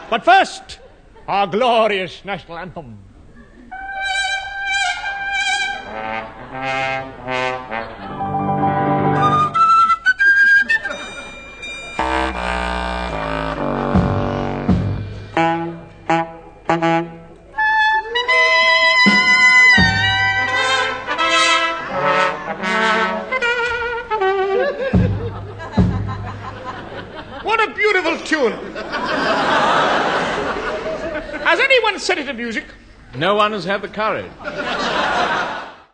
But first, our glorious national anthem. What a beautiful tune. Has anyone set it to music? No one has had the courage.